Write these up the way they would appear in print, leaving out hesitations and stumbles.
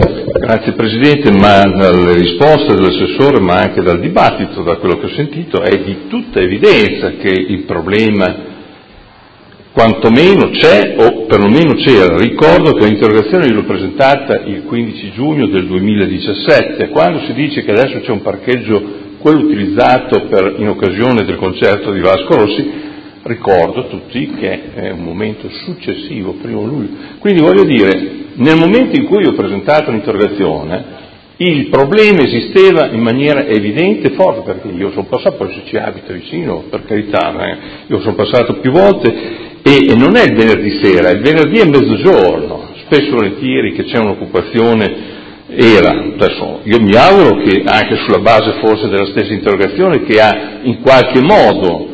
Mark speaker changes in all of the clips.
Speaker 1: Grazie Presidente, ma dalle risposte dell'assessore, ma anche dal dibattito, da quello che ho sentito, è di tutta evidenza che il problema quantomeno c'è, o perlomeno c'era. Ricordo che l'interrogazione l'ho presentata il 15 giugno del 2017, quando si dice che adesso c'è un parcheggio, quello utilizzato in occasione del concerto di Vasco Rossi. Ricordo a tutti che è un momento successivo, 1° luglio. Quindi voglio dire, nel momento in cui ho presentato l'interrogazione, il problema esisteva in maniera evidente e forte, perché io sono passato, poi se ci abita vicino, per carità, io sono passato più volte, e non è il venerdì sera, è il venerdì a mezzogiorno, spesso e volentieri che c'è un'occupazione. Adesso io mi auguro che anche sulla base forse della stessa interrogazione, che ha in qualche modo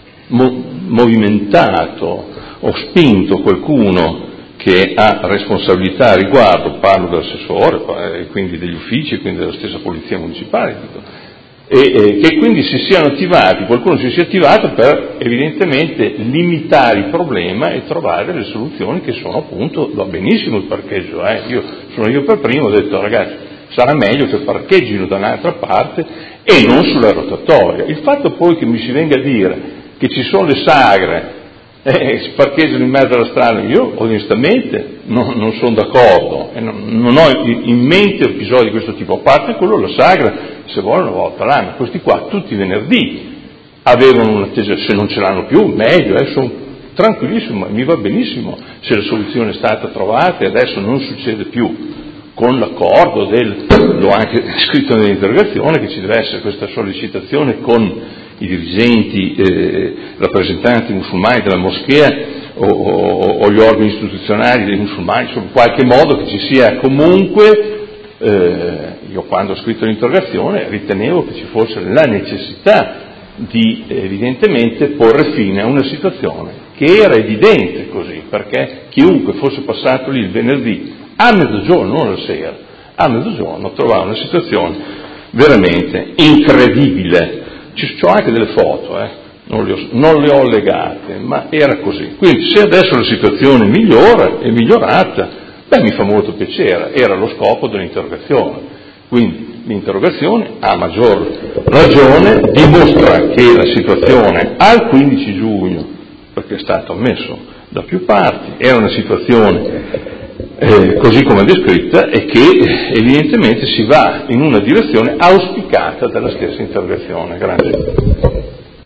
Speaker 1: movimentato o spinto qualcuno che ha responsabilità a riguardo, parlo dell'assessore, quindi degli uffici, quindi della stessa polizia municipale, e che quindi qualcuno si sia attivato per evidentemente limitare il problema e trovare delle soluzioni che sono appunto, va benissimo il parcheggio, io per primo ho detto ragazzi, sarà meglio che parcheggino da un'altra parte e non sulla rotatoria. Il fatto poi che mi si venga a dire che ci sono le sagre si parcheggiano in mezzo alla strada, io onestamente non sono d'accordo, e non ho in mente episodi di questo tipo, a parte quello della sagra, se vuole una volta all'anno. Questi qua tutti i venerdì avevano un'attesa, se non ce l'hanno più meglio, sono tranquillissimo, mi va benissimo se la soluzione è stata trovata e adesso non succede più, con l'accordo l'ho anche scritto nell'interrogazione, che ci deve essere questa sollecitazione con i dirigenti, rappresentanti musulmani della moschea o gli organi istituzionali dei musulmani, in qualche modo che ci sia comunque, io quando ho scritto l'interrogazione ritenevo che ci fosse la necessità di evidentemente porre fine a una situazione che era evidente così, perché chiunque fosse passato lì il venerdì a mezzogiorno, non la sera, a mezzogiorno trovava una situazione veramente incredibile. C'ho anche delle foto, non le ho legate, ma era così. Quindi se adesso la situazione migliora, è migliorata, mi fa molto piacere, era lo scopo dell'interrogazione. Quindi l'interrogazione, a maggior ragione, dimostra che la situazione al 15 giugno, perché è stato ammesso da più parti, era una situazione così come descritta, e che evidentemente si va in una direzione auspicata dalla stessa interrogazione. Grazie.